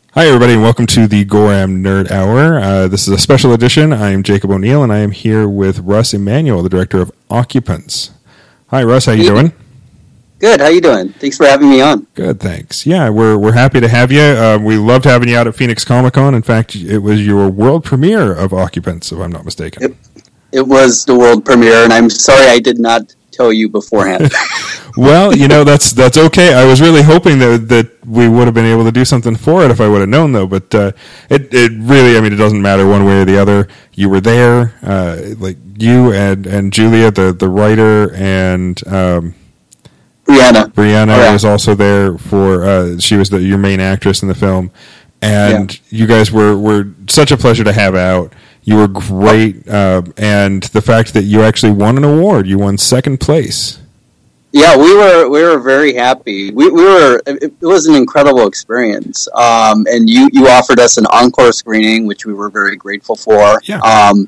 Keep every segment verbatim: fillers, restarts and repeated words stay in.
Hi, everybody, and welcome to the Goram Nerd Hour. Uh, this is a special edition. I am Jacob O'Neill, and I am here with Russ Emanuel, the director of Occupants. Hi, Russ. How you doing? Good. How you doing? Thanks for having me on. Good, thanks. Yeah, we're we're happy to have you. Uh, we loved having you out at Phoenix Comic Con. In fact, it was your world premiere of Occupants, if I'm not mistaken. It, it was the world premiere, and I'm sorry I did not tell you beforehand. Well, you know, that's that's okay. I was really hoping that that we would have been able to do something for it if I would have known, though. But uh, it it really, I mean, it doesn't matter one way or the other. You were there, uh, like you and, and Julia, the the writer, and um, Brianna. Brianna oh, yeah. was also there for. Uh, she was the, your main actress in the film, and yeah. you guys were were such a pleasure to have out. You were great, uh, and the fact that you actually won an award, you won second place. Yeah, we were we were very happy. We we were it, it was an incredible experience, um, and you, you offered us an encore screening, which we were very grateful for. Yeah. Um,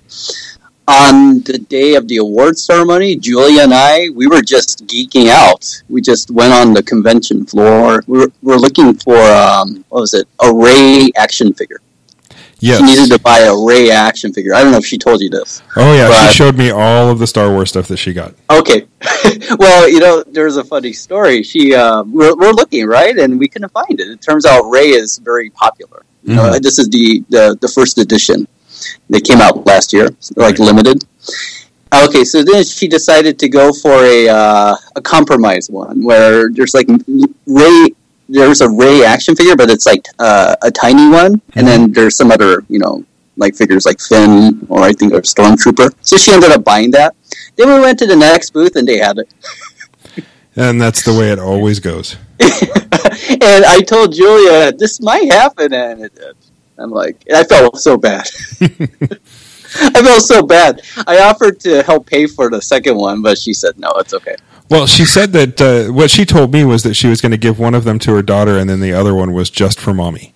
on the day of the awards ceremony, Julia and I, we were just geeking out. We just went on the convention floor. We were, we were looking for um, what was it? A Rey action figure. Yes. She needed to buy a Rey action figure. I don't know if she told you this. Oh, yeah. But, she showed me all of the Star Wars stuff that she got. Okay. Well, you know, there's a funny story. She, uh, we're, we're looking, right? And we couldn't find it. It turns out Rey is very popular. You know, Mm-hmm. this is the, the, the first edition. They came out last year, like Right. limited. Okay, so then she decided to go for a uh, a compromise one where there's like Rey... There's a Rey action figure, but it's like uh, a tiny one, mm-hmm. and then there's some other, you know, like figures like Finn or I think a Stormtrooper. So she ended up buying that. Then we went to the next booth and they had it. And that's the way it always goes. And I told Julia, this might happen, and it did. I'm like, I felt so bad. I felt so bad. I offered to help pay for the second one, but she said, no, it's okay. Well, she said that uh, what she told me was that she was going to give one of them to her daughter, and then the other one was just for mommy.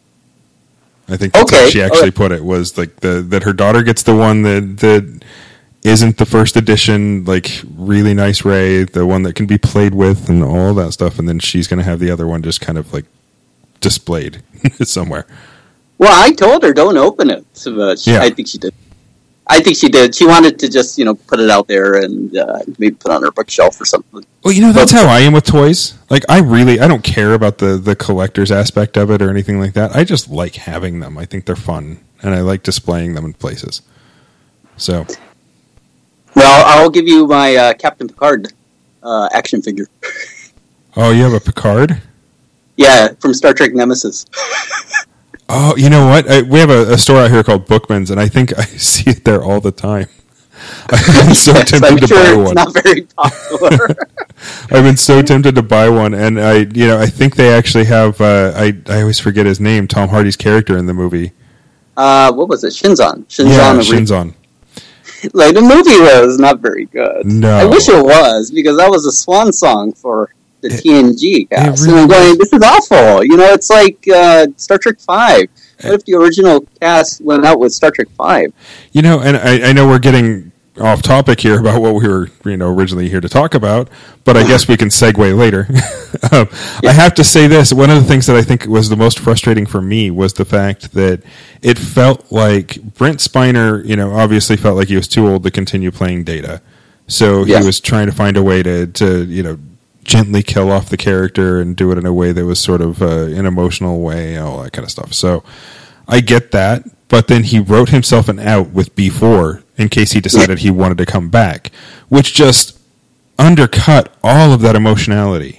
I think that's okay. how she actually okay. put it, was like the that her daughter gets the one that that isn't the first edition, like really nice Rey, the one that can be played with and all that stuff, and then she's going to have the other one just kind of like displayed somewhere. Well, I told her don't open it, but she, yeah. I think she did. I think she did. She wanted to just, you know, put it out there and uh, maybe put it on her bookshelf or something. Well, you know, that's but, how I am with toys. Like, I really, I don't care about the, the collector's aspect of it or anything like that. I just like having them. I think they're fun, and I like displaying them in places. So. Well, I'll give you my uh, Captain Picard uh, action figure. Oh, you have a Picard? Yeah, from Star Trek Nemesis. Oh, you know what? I, we have a, a store out here called Bookman's, and I think I see it there all the time. I've been so yes, tempted I'm to sure buy it's one. Not very popular. I've been so tempted to buy one, and I, you know, I think they actually have. Uh, I I always forget his name. Tom Hardy's character in the movie. Uh, what was it? Shinzon. Shinzon. Yeah, Shinzon. Like, the movie was not very good. No, I wish it was, because that was a swan song for the it, T N G cast. Really and I'm going, this is awful. You know, it's like uh, Star Trek five. What if the original cast went out with Star Trek five? You know, and I, I know we're getting off topic here about what we were, you know, originally here to talk about, but I guess we can segue later. um, yeah. I have to say this. One of the things that I think was the most frustrating for me was the fact that it felt like Brent Spiner, you know, obviously felt like he was too old to continue playing Data. So he yeah. was trying to find a way to, to, you know, gently kill off the character and do it in a way that was sort of uh, an emotional way, all that kind of stuff. So I get that, but then he wrote himself an out with B four in case he decided he wanted to come back, which just undercut all of that emotionality.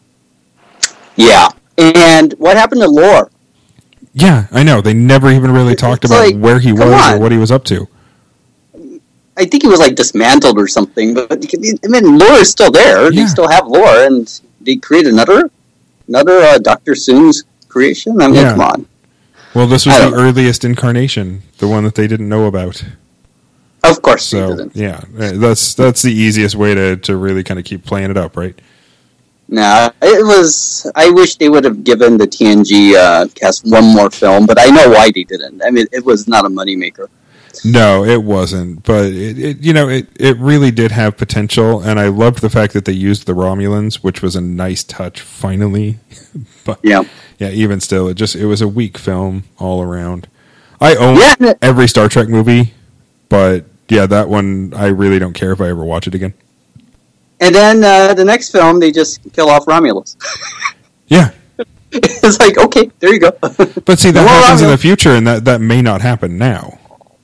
Yeah. And what happened to Lore? Yeah, I know. They never even really talked it's about like, where he was on. or what he was up to. I think he was like dismantled or something, but I mean, Lore is still there. Yeah. They still have Lore, and they create another, another uh, Doctor Soon's creation. I mean, yeah. come on. Well, this was the know. earliest incarnation, the one that they didn't know about. Of course, so they didn't. yeah, that's that's the easiest way to, to really kind of keep playing it up, right? Nah, it was. I wish they would have given the T N G uh, cast one more film, but I know why they didn't. I mean, it was not a moneymaker. No, it wasn't. But it, it you know, it, it really did have potential, and I loved the fact that they used the Romulans, which was a nice touch. Finally, but Yeah. yeah. Even still, it just it was a weak film all around. I own Yeah. every Star Trek movie, but yeah, that one I really don't care if I ever watch it again. And then uh, the next film, they just kill off Romulus. Yeah. It's like, okay, there you go. But see, that More happens in the Romulus. future, and that, that may not happen now.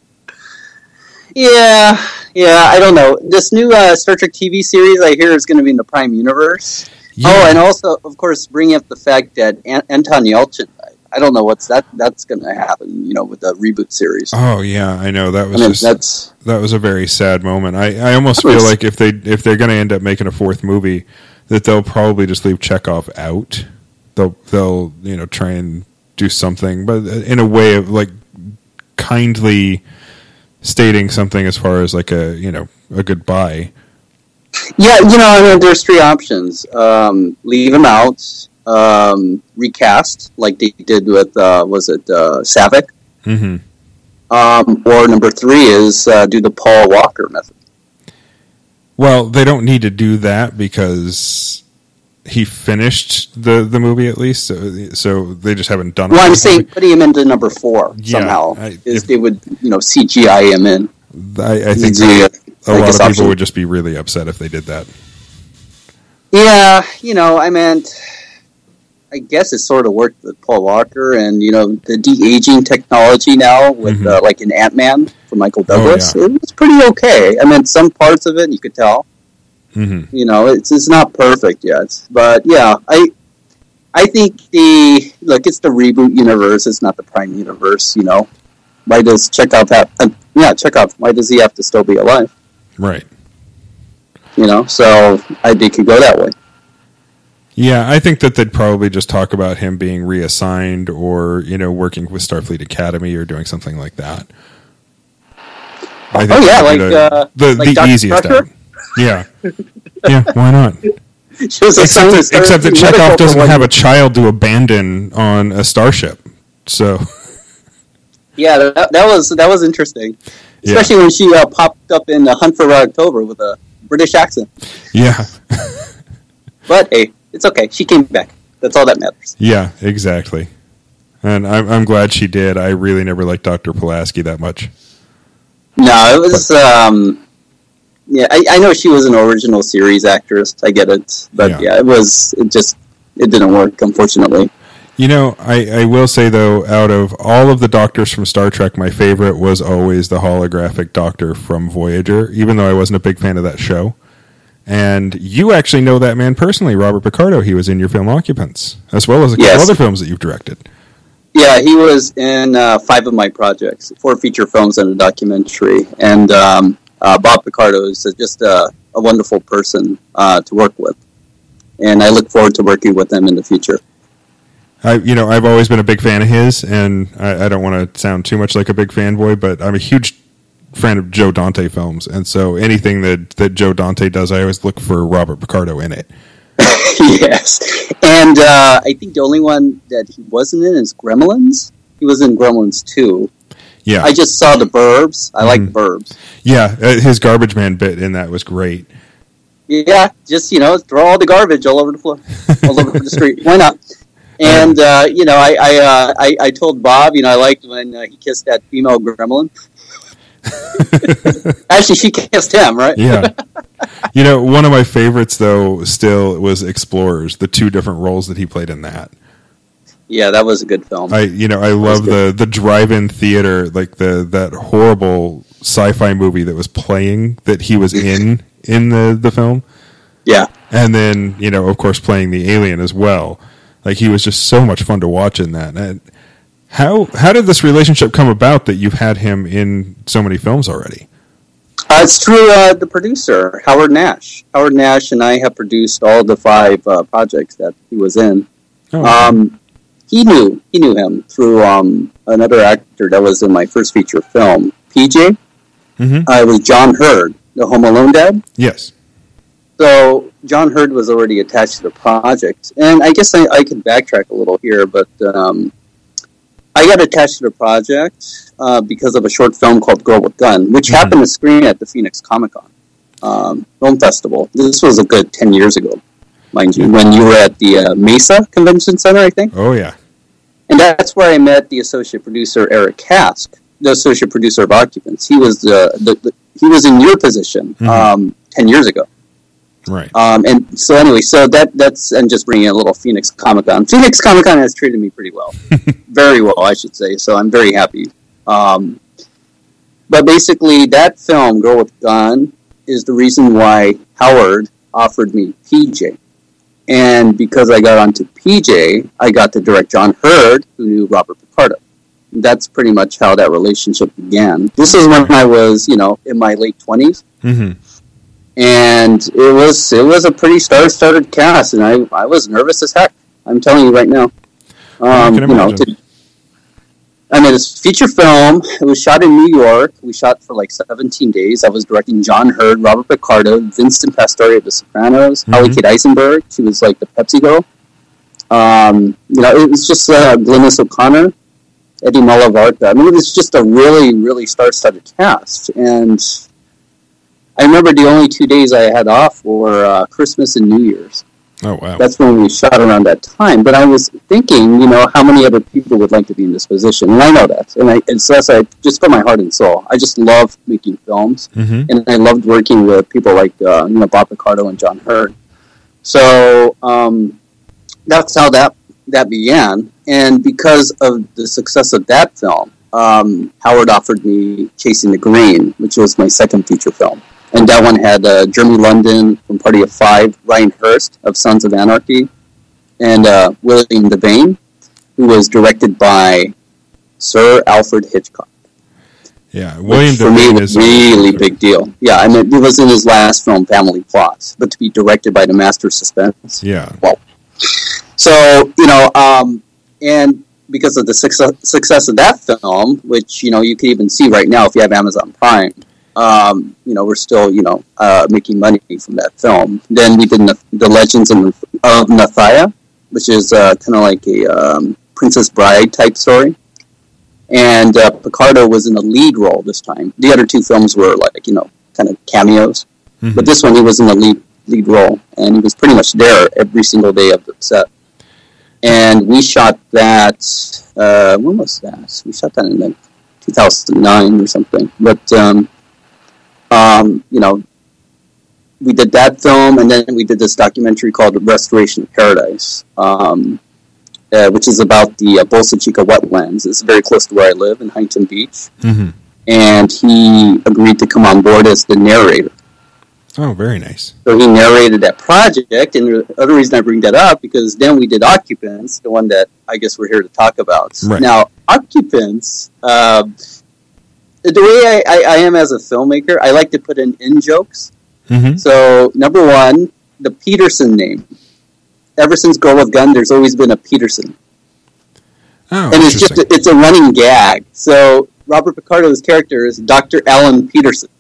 Yeah, yeah, I don't know. This new uh, Star Trek T V series I hear is going to be in the Prime Universe. Yeah. Oh, and also, of course, bringing up the fact that An- Anton Yelchin died. I don't know what's that. That's going to happen, you know, with the reboot series. Oh yeah, I know that I was mean, just that's that was a very sad moment. I, I almost That was- feel like if they if they're going to end up making a fourth movie, that they'll probably just leave Chekhov out. They'll they'll you know try and do something, but in a way of like kindly stating something as far as like a you know a goodbye. yeah. You know, I mean, there's three options: um, leave him out, um, recast like they did with uh, was it uh, Savick, Mm-hmm. um, or number three is uh, do the Paul Walker method. Well, they don't need to do that because he finished the, the movie at least, so, so they just haven't done it. Well, I'm saying putting him into number four Yeah, somehow I- is if- they would you know C G I him in. I, I think The, a I lot guess of people option. would just be really upset if they did that. Yeah, you know, I meant, I guess it sort of worked with Paul Walker and, you know, the de-aging technology now with, Mhm. uh, like, an Ant-Man from Michael Oh, Douglas. yeah. It was pretty okay. I mean, some parts of it, you could tell. Mm-hmm. You know, it's it's not perfect yet. But, yeah, I I think the, look, it's the reboot universe. It's not the Prime universe, you know. Why does Chekhov have, uh, yeah, Chekhov, why does he have to still be alive? Right. You know, so I think it could go that way. Yeah, I think that they'd probably just talk about him being reassigned or, you know, working with Starfleet Academy or doing something like that. I Oh, yeah, that would like, be the, uh, the, like the Doctor easiest Crusher? out. Yeah. Yeah, why not? She was Except assigned that, to except that Starfleet Chekhov Medical for doesn't one- have a child to abandon on a starship. So, Yeah, that, that was that was interesting, yeah. especially when she uh, popped up in uh, Hunt for Red October with a British accent. Yeah. But hey, it's okay. She came back. That's all that matters. Yeah, exactly. And I'm, I'm glad she did. I really never liked Doctor Pulaski that much. No, it was. Um, yeah, I, I know she was an original series actress. I get it, but Yeah. yeah, it was. It just it didn't work, unfortunately. You know, I, I will say, though, out of all of the doctors from Star Trek, my favorite was always the holographic doctor from Voyager, even though I wasn't a big fan of that show. And you actually know that man personally, Robert Picardo. He was in your film Occupants, as well as a couple Yes. other films that you've directed. Yeah, he was in uh, five of my projects, four feature films and a documentary. And um, uh, Bob Picardo is just a, a wonderful person uh, to work with. And I look forward to working with him in the future. I, you know, I've always been a big fan of his, and I, I don't want to sound too much like a big fanboy, but I'm a huge fan of Joe Dante films, and so anything that, that Joe Dante does, I always look for Robert Picardo in it. Yes. And uh, I think the only one that he wasn't in is Gremlins. He was in Gremlins two. Yeah, I just saw the Burbs. I like Mhm. the Burbs. yeah, uh, his garbage man bit in that was great. Yeah, just, you know, throw all the garbage all over the floor, all over the street. Why not? And, uh, you know, I I, uh, I I told Bob, you know, I liked when uh, he kissed that female gremlin. Actually, she kissed him, right? Yeah. You know, one of my favorites, though, still was Explorers, the two different roles that he played in that. Yeah, that was a good film. I, you know, I love the, the drive-in theater, like the that horrible sci-fi movie that was playing that he was in in the, the film. Yeah. And then, you know, of course, playing the alien as well. Like, he was just so much fun to watch in that. And how how did this relationship come about that you've had him in so many films already? Uh, it's through uh, the producer, Howard Nash. Howard Nash and I have produced all the five uh, projects that he was in. Oh, Um, he knew he knew him through um, another actor that was in my first feature film, P J. Mhm. Uh, it was John Hurd, the Home Alone dad. yes. So John Hurd was already attached to the project, and I guess I, I can backtrack a little here, but um, I I got attached to the project uh, because of a short film called Girl with Gun, which mm-hmm. happened to screen at the Phoenix Comic Con um, Film Festival. This was a good ten years ago, mind you, when you were at the uh, Mesa Convention Center, I think. Oh, yeah. And that's where I met the associate producer, Eric Kask, the associate producer of Occupants. He was the, the, the he was in your position mm-hmm. um, ten years ago. Right. Um, and so anyway, so that that's and just bringing in a little Phoenix Comic Con. Phoenix Comic Con has treated me pretty well, very well, I should say. So I'm very happy. Um, but basically, that film, Girl with Gun, is the reason why Howard offered me P J. And because I got onto P J, I got to direct John Hurd, who knew Robert Picardo. That's pretty much how that relationship began. This is when I was, you know, in my late twenties. Mm-hmm. And it was it was a pretty star-studded cast, and I, I was nervous as heck. I'm telling you right now. Um, I can you know, imagine. to, I mean, it's a feature film. It was shot in New York. We shot for like seventeen days. I was directing John Hurd, Robert Picardo, Vincent Pastore of The Sopranos, mm-hmm. Holly Kate Eisenberg. She was like the Pepsi girl. Um, you know, it was just uh, Glynis O'Connor, Eddie Malavarta. I mean, it was just a really, really star-studded cast. And I remember the only two days I had off were uh, Christmas and New Year's. Oh, wow. That's when we shot around that time. But I was thinking, you know, how many other people would like to be in this position? And I know that. And, I, and so that's I just from my heart and soul. I just love making films. Mm-hmm. And I loved working with people like, uh, you know, Bob Picardo and John Hurd. So um, that's how that, that began. And because of the success of that film, um, Howard offered me Chasing the Green, which was my second feature film. And that one had uh, Jeremy London from Party of Five, Ryan Hurst of Sons of Anarchy, and uh, William Devane, who was directed by Sir Alfred Hitchcock. Yeah, William Devane for me was is a really big deal. Yeah, I mean, it was in his last film, Family Plots, but to be directed by the master of suspense. Yeah. Well, so you know, um, and because of the success, success of that film, which you know you can even see right now if you have Amazon Prime. Um, you know, we're still, you know, uh, making money from that film. Then we did the, the Legends of, of Nathia, which is uh, kind of like a um, Princess Bride type story. And uh, Picardo was in the lead role this time. The other two films were like, you know, kind of cameos. Mm-hmm. But this one, he was in the lead lead role. And he was pretty much there every single day of the set. And we shot that, uh, when was that? We shot that in like two thousand nine or something. But, um, Um, you know, we did that film, and then we did this documentary called Restoration of Paradise, um, uh, which is about the uh, Bolsa Chica wetlands. It's very close to where I live in Huntington Beach. Mm-hmm. And he agreed to come on board as the narrator. Oh, very nice. So he narrated that project, and the other reason I bring that up, because then we did Occupants, the one that I guess we're here to talk about. Right. Now, Occupants... Uh, The way I, I, I am as a filmmaker, I like to put in in-jokes. Mm-hmm. So, number one, the Peterson name. Ever since Girl with Gun, there's always been a Peterson. Oh, and it's just a, it's a running gag. So, Robert Picardo's character is Doctor Alan Peterson.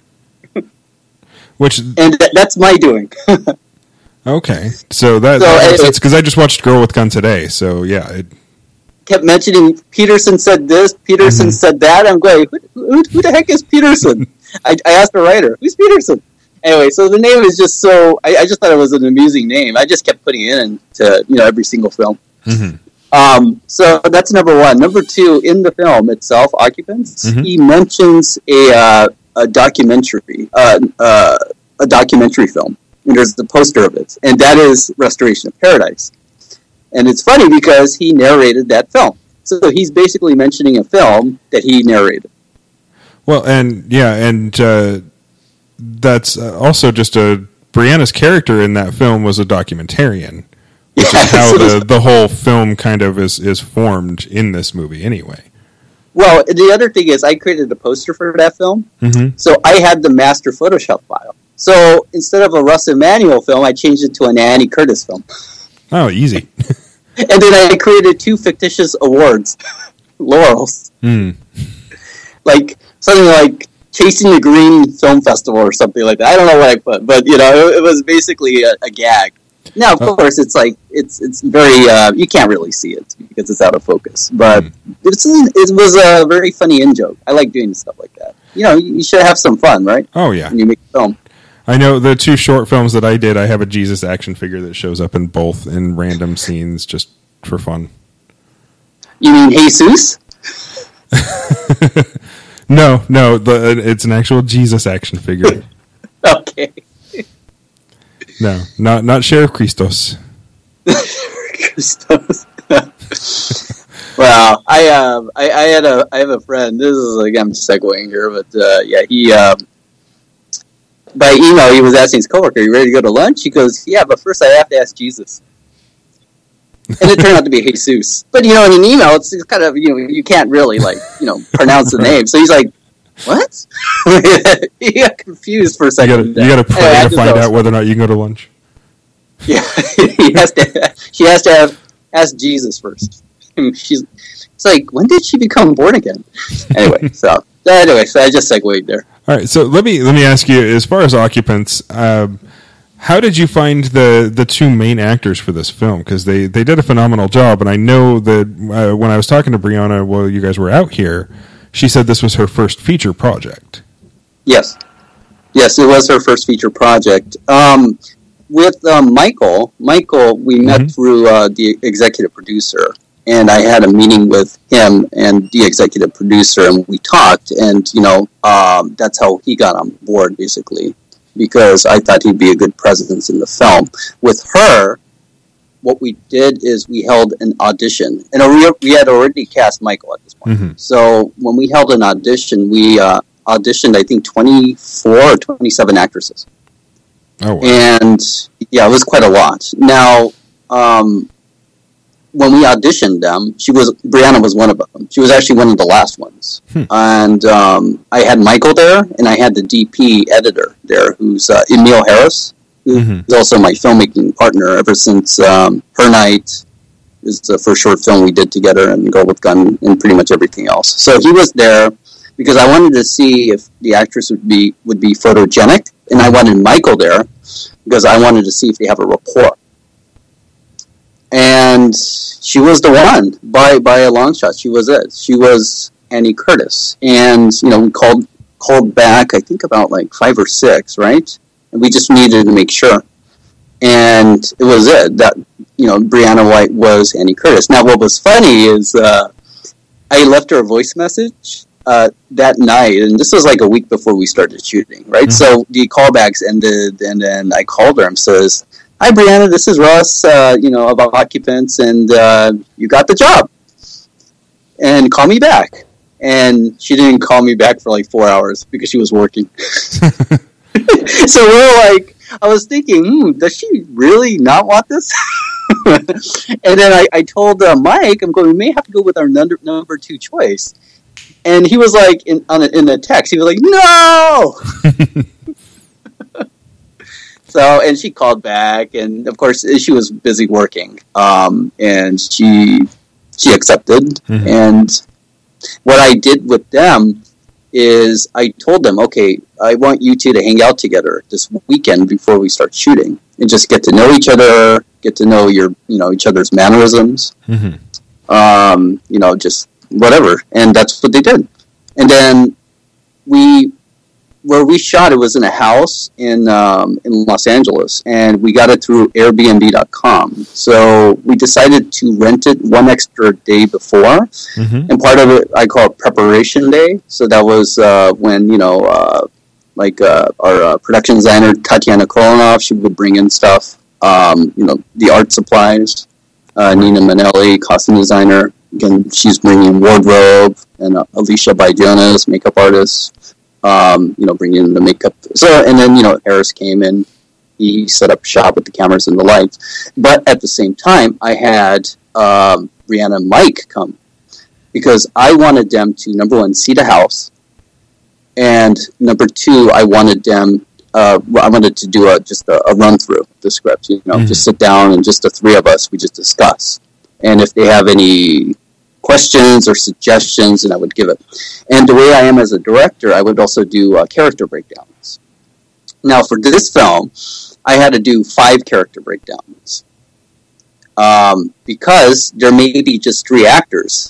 Which And th- that's my doing. Okay. So, that, so that makes it, sense, because I just watched Girl with Gun today. So, yeah, it... kept mentioning Peterson said this, Peterson mm-hmm. said that. I'm going, who, who, who the heck is Peterson? I, I asked the writer, who's Peterson? Anyway, so the name is just so, I, I just thought it was an amusing name. I just kept putting it in to, you know, every single film. Mm-hmm. Um, so that's number one. Number two, in the film itself, Occupants, mm-hmm. he mentions a, uh, a documentary, uh, uh, a documentary film. And there's the poster of it. And that is Restoration of Paradise. And it's funny because he narrated that film. So he's basically mentioning a film that he narrated. Well, and yeah, and uh, that's uh, also just a... Brianna's character in that film was a documentarian, which yeah, is how so the, the whole film kind of is, is formed in this movie anyway. Well, the other thing is I created a poster for that film, mm-hmm. so I had the master Photoshop file. So instead of a Russ Emanuel film, I changed it to an Annie Curtis film. Oh, easy. And then I created two fictitious awards, laurels. Mm. Like, something like Chasing the Green Film Festival or something like that. I don't know what I put, but, you know, it, it was basically a, a gag. Now, of oh. course, it's like, it's it's very, uh, you can't really see it because it's out of focus. But mm. it's, it was a very funny in joke. I like doing stuff like that. You know, you should have some fun, right? Oh, yeah. When you make a film. I know the two short films that I did, I have a Jesus action figure that shows up in both in random scenes just for fun. You mean Jesus? no, no, the, it's an actual Jesus action figure. Okay. No, not not Sheriff Christos. Christos. Well, I, uh, I I had a I have a friend. This is like I'm segueing here, but uh, yeah, he um, by email he was asking his coworker, "You ready to go to lunch?" He goes, "Yeah, but first I have to ask Jesus." And it turned out to be Jesus. But you know, in an email, it's, it's kind of you know you can't really like you know pronounce the name. So he's like, "What?" He got confused for a second. You got to pray anyway, to find out whether or not you can go to lunch. Yeah, he has to. She has to have ask Jesus first. She's. It's like, when did she become born again? Anyway, so anyway, so I just segued there. All right, so let me let me ask you, as far as occupants, um, how did you find the, the two main actors for this film? Because they, they did a phenomenal job, and I know that uh, when I was talking to Brianna while you guys were out here, she said this was her first feature project. Yes, yes, it was her first feature project. Um, with um, Michael, Michael, we met mm-hmm. through uh, the executive producer. And I had a meeting with him and the executive producer, and we talked. And, you know, um, that's how he got on board, basically, because I thought he'd be a good presence in the film. With her, what we did is we held an audition. And we, we had already cast Michael at this point. Mm-hmm. So when we held an audition, we uh, auditioned, I think, twenty-four or twenty-seven actresses. Oh, wow. And, yeah, it was quite a lot. Now, um... when we auditioned them, she was Brianna was one of them. She was actually one of the last ones. Hmm. And um, I had Michael there, and I had the D P editor there, who's uh, Emil Harris, who's mm-hmm. also my filmmaking partner ever since um, Her Night is the first short film we did together, and Girl with Gun, and pretty much everything else. So he was there because I wanted to see if the actress would be would be photogenic, and I wanted Michael there because I wanted to see if they have a rapport. And she was the one, by by a long shot. She was it. She was Annie Curtis. And, you know, we called called back, I think about like five or six, right? And we just needed to make sure. And it was it. That, you know, Brianna White was Annie Curtis. Now, what was funny is uh, I left her a voice message uh, that night. And this was like a week before we started shooting, right? Mm-hmm. So the callbacks ended, and then I called her and says, "Hi, Brianna, this is Russ, uh, you know, about Occupants, and uh, you got the job. And call me back." And she didn't call me back for like four hours because she was working. So we're like, I was thinking, hmm, does she really not want this? And then I, I told uh, Mike, I'm going, we may have to go with our number, number two choice. And he was like, in, on a, in the text, he was like, no! So, and she called back, and of course, she was busy working, um, and she she accepted. Mm-hmm. And what I did with them is I told them, okay, I want you two to hang out together this weekend before we start shooting, and just get to know each other, get to know your, you know, each other's mannerisms, mm-hmm. um, you know, just whatever. And that's what they did. And then we. Where we shot, it was in a house in um, in Los Angeles, and we got it through Airbnb dot com. So we decided to rent it one extra day before, mm-hmm. and part of it I call it preparation day. So that was uh, when, you know, uh, like uh, our uh, production designer Tatiana Kolonov, she would bring in stuff, um, you know, the art supplies. Uh, Nina Manelli, costume designer, again, she's bringing wardrobe, and uh, Alicia Baidiones, makeup artist. Um, you know, bringing in the makeup. So, and then, you know, Harris came in, he set up shop with the cameras and the lights. But at the same time, I had um, Brianna and Mike come, because I wanted them to, number one, see the house, and number two, I wanted them, uh, I wanted to do a just a, a run through the script, you know, mm-hmm. just sit down and just the three of us, we just discuss. And if they have any questions or suggestions, and I would give it. And the way I am as a director, I would also do uh, character breakdowns. Now, for this film, I had to do five character breakdowns um, because there may be just three actors,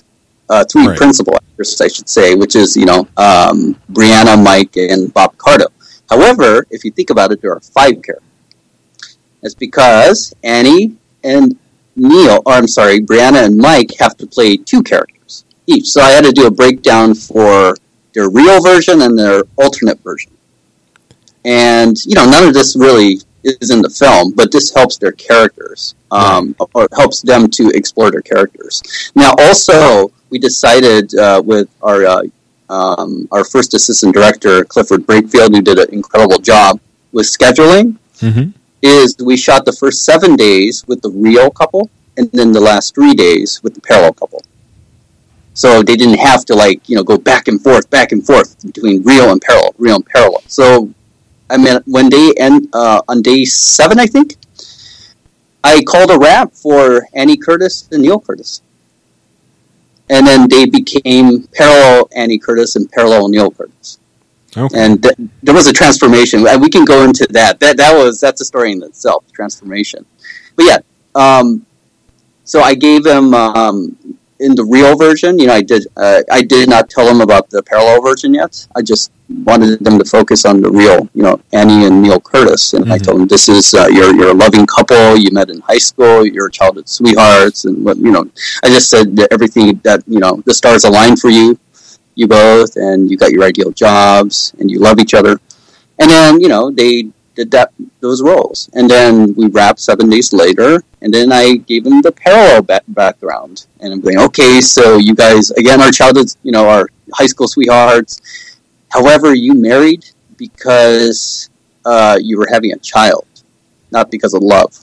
uh, three right. principal actors, I should say, which is, you know, um, Brianna, Mike, and Bob Picardo. However, if you think about it, there are five characters. It's because Annie and Neil, or I'm sorry, Brianna and Mike have to play two characters each. So I had to do a breakdown for their real version and their alternate version. And, you know, none of this really is in the film, but this helps their characters, um, right. or helps them to explore their characters. Now, also, we decided uh, with our uh, um, our first assistant director, Clifford Brakefield, who did an incredible job with scheduling, mm-hmm. is we shot the first seven days with the real couple, and then the last three days with the parallel couple. So they didn't have to, like, you know, go back and forth, back and forth between real and parallel, real and parallel. So, I mean, when they end uh, on day seven, I think, I called a wrap for Annie Curtis and Neil Curtis. And then they became parallel Annie Curtis and parallel Neil Curtis. Okay. And th- there was a transformation. We can go into that. That that was that's a story in itself, transformation. But yeah, um, so I gave him um, in the real version. You know, I did. Uh, I did not tell him about the parallel version yet. I just wanted them to focus on the real. You know, Annie and Neil Curtis, and mm-hmm. I told them this is uh, you're you're a loving couple. You met in high school. You're childhood sweethearts, and what you know. I just said that everything that you know the stars aligned for you. You both, and you got your ideal jobs, and you love each other. And then, you know, they did that those roles. And then we wrapped seven days later, and then I gave them the parallel back- background. And I'm going, okay, so you guys, again, our childhood, you know, our high school sweethearts. However, you married because uh, you were having a child, not because of love.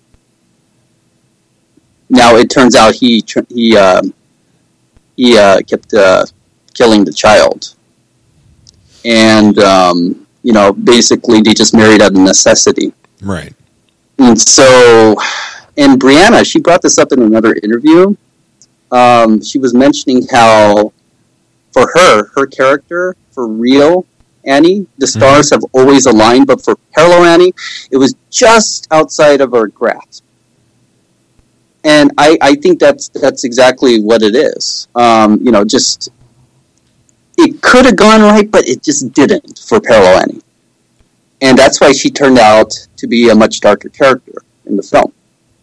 Now, it turns out he, he, uh, he uh, kept... Uh, killing the child. And, um, you know, basically they just married out of necessity. Right. And so, and Brianna, she brought this up in another interview. Um, she was mentioning how, for her, her character, for real Annie, the stars mm-hmm. have always aligned, but for parallel Annie, it was just outside of her grasp. And I, I think that's that's exactly what it is. Um, you know, just... It could have gone right, but it just didn't for Parallel Annie. And that's why she turned out to be a much darker character in the film.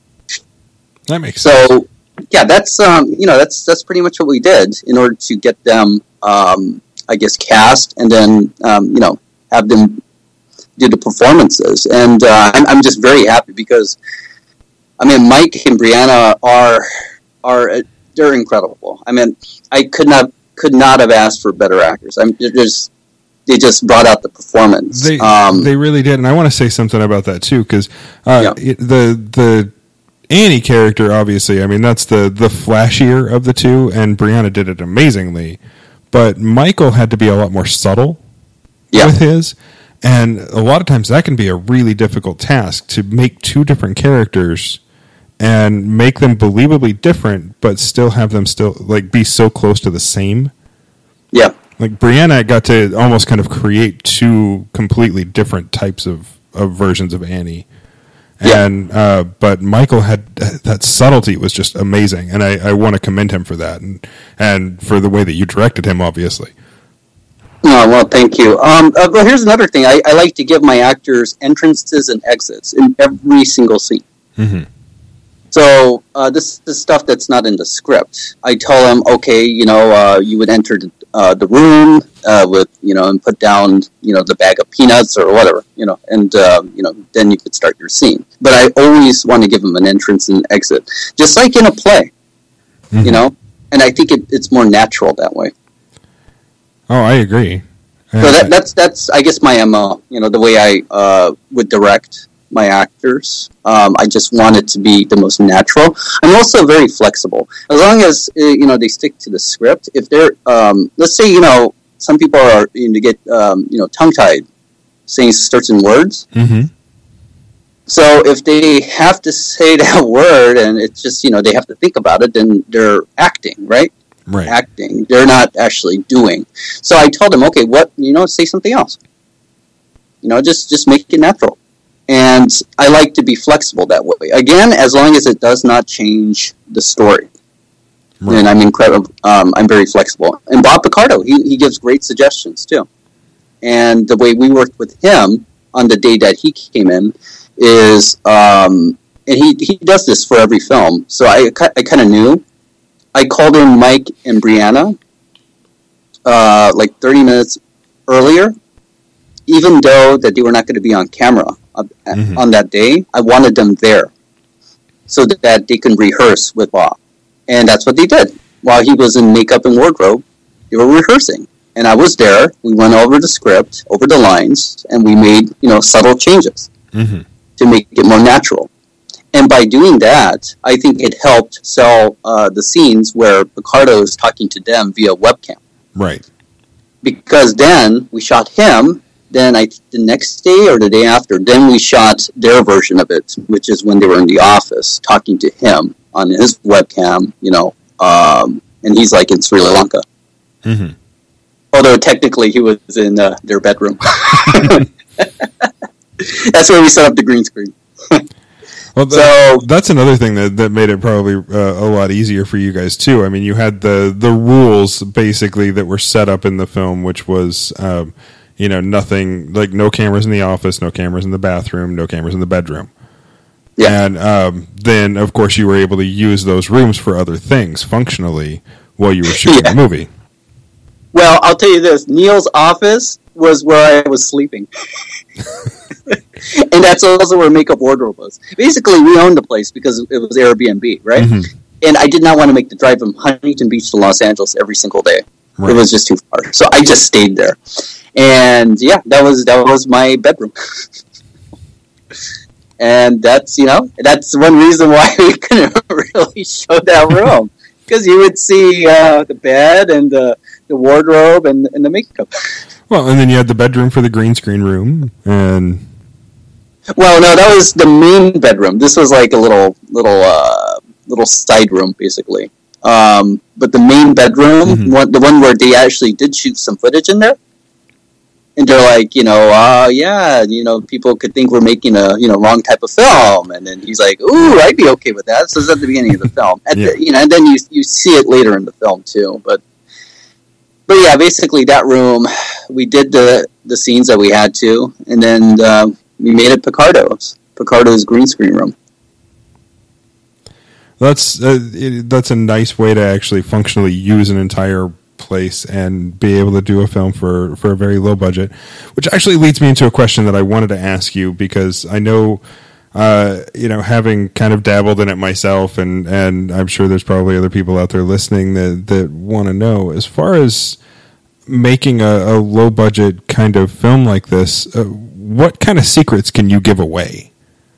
That makes so, sense. So, yeah, that's, um, you know, that's that's pretty much what we did in order to get them, um, I guess, cast and then, um, you know, have them do the performances. And uh, I'm, I'm just very happy because, I mean, Mike and Brianna are, are uh, they're incredible. I mean, I could not... could not have asked for better actors. I mean, just they just brought out the performance. They um, they really did, and I want to say something about that too, because uh, yeah. the the Annie character, obviously, I mean that's the the flashier of the two, and Brianna did it amazingly. But Michael had to be a lot more subtle yeah. with his, and a lot of times that can be a really difficult task to make two different characters. And make them believably different, but still have them still like be so close to the same. Yeah, like Brianna got to almost kind of create two completely different types of, of versions of Annie. And yeah. uh, but Michael had that subtlety was just amazing, and I, I want to commend him for that, and and for the way that you directed him, obviously. Oh, well, thank you. Um, uh, well, here's another thing: I, I like to give my actors entrances and exits in every single scene. Mm-hmm. So uh, this is stuff that's not in the script. I tell them, okay, you know, uh, you would enter the, uh, the room uh, with, you know, and put down, you know, the bag of peanuts or whatever, you know, and, uh, you know, then you could start your scene. But I always want to give them an entrance and exit, just like in a play, mm-hmm. you know, and I think it, it's more natural that way. Oh, I agree. So that, that's, that's, I guess, my M O, you know, the way I uh, would direct my actors. Um, I just want it to be the most natural. I'm also very flexible. As long as, uh, you know, they stick to the script. If they're, um, let's say, you know, some people are, you know, get, um, you know, tongue-tied saying certain words. Mm-hmm. So if they have to say that word and it's just, you know, they have to think about it, then they're acting, right? Right. Acting. They're not actually doing. So I told them, okay, what, you know, say something else. You know, just, just make it natural. And I like to be flexible that way. Again, as long as it does not change the story. Right. And I'm incredible. Um, I'm very flexible. And Bob Picardo, he, he gives great suggestions too. And the way we worked with him on the day that he came in is, um, and he, he does this for every film. So I, I kind of knew. I called in Mike and Brianna uh, like thirty minutes earlier, even though that they were not going to be on camera uh, mm-hmm. on that day. I wanted them there so that they can rehearse with Bob. And that's what they did. While he was in makeup and wardrobe, they were rehearsing. And I was there. We went over the script, over the lines, and we made, you know, subtle changes mm-hmm. to make it more natural. And by doing that, I think it helped sell uh, the scenes where Picardo is talking to them via webcam. Right. Because then we shot him, then I the next day or the day after, then we shot their version of it, which is when they were in the office talking to him on his webcam, you know, um, and he's like in Sri Lanka. Mm-hmm. Although technically he was in uh, their bedroom. That's where we set up the green screen. Well, that, so that's another thing that, that made it probably uh, a lot easier for you guys too. I mean, you had the, the rules basically that were set up in the film, which was, um, you know, nothing like no cameras in the office, no cameras in the bathroom, no cameras in the bedroom. Yeah. And um, then, of course, you were able to use those rooms for other things functionally while you were shooting yeah. the movie. Well, I'll tell you this. Neil's office was where I was sleeping. And that's also where Makeup Wardrobe was. Basically, we owned the place because it was Airbnb, right? Mm-hmm. And I did not want to make the drive from Huntington Beach to Los Angeles every single day. Right. It was just too far. So I just stayed there. And yeah, that was that was my bedroom. And that's, you know, that's one reason why we couldn't really show that room. Because you would see uh, the bed and the, the wardrobe and, and the makeup. Well, and then you had the bedroom for the green screen room, and well, no, that was the main bedroom. This was like a little, little, uh, little side room, basically. Um, but the main bedroom, mm-hmm. one, the one where they actually did shoot some footage in there, and they're like, you know, uh, yeah, you know, people could think we're making a, you know, wrong type of film, and then he's like, ooh, I'd be okay with that. So it's at the beginning of the film, at yeah. the, you know, and then you you see it later in the film too, but. But yeah, basically that room, we did the, the scenes that we had to, and then uh, we made it Picardo's, Picardo's green screen room. That's uh, it, that's a nice way to actually functionally use an entire place and be able to do a film for, for a very low budget, which actually leads me into a question that I wanted to ask you, because I know, uh, you know, having kind of dabbled in it myself, and, and I'm sure there's probably other people out there listening that, that want to know, as far as making a, a low budget kind of film like this, uh, what kind of secrets can you give away?